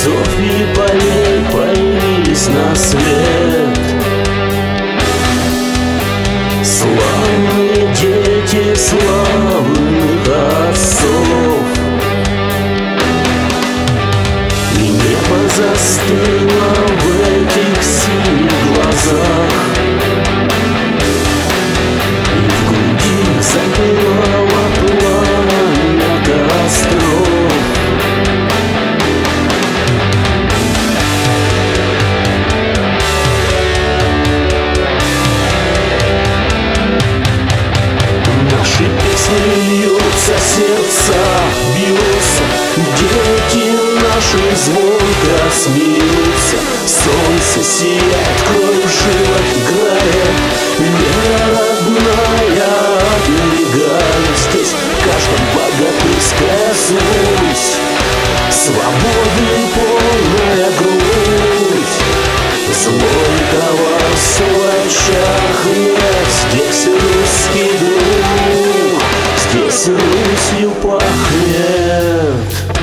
лесов и полей появились на свет. Славные дети славных отцов, и небо застыло в этих синих глазах, и в груди запылало пламя костров. Наши песни льются, сердца бьются, дети наши звонко смеются. Солнце сияет, кровь в жилах играет, вера родная оберегает. Здесь в каждом богатырская злость, свободы полная грудь. Злой коварства в очах нет, здесь русский дух, здесь Русью пахнет.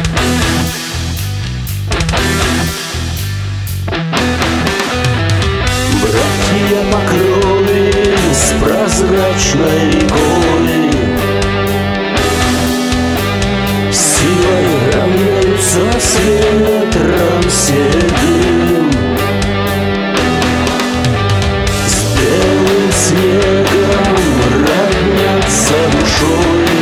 Братья по крови с прозрачной рекой силой равняются с ветром седым, с белым снегом роднятся душой,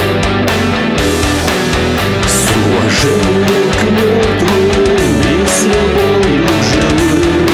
с уважением к мертвым и с любовью к живым.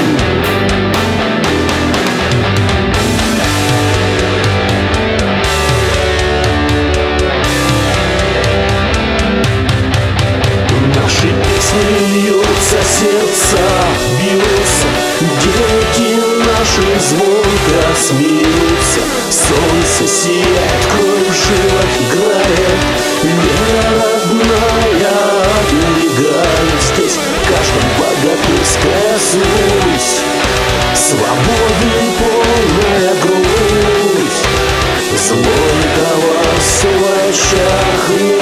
Наши песни льются, сердца бьются, дети наши звонко смеются. Солнце сияет, кровь в жилах играет, вера родная оберегает. Здесь в каждом богатырская злость, свободы полная грудь. Злой коварства в очах нет,